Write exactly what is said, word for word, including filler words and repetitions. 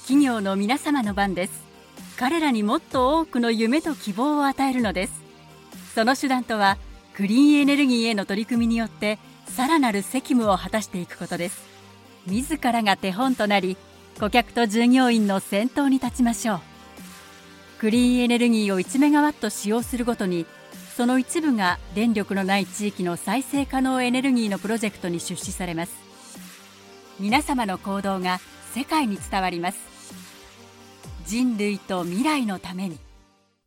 企業の皆様の番です。彼らにもっと多くの夢と希望を与えるのです。その手段とは、クリーンエネルギーへの取り組みによってさらなる責務を果たしていくことです。自らが手本となり、顧客と従業員の先頭に立ちましょう。クリーンエネルギーをいちメガワット使用するごとに、その一部が電力のない地域の再生可能エネルギーのプロジェクトに出資されます。皆様の行動が世界に伝わります。人類と未来のために。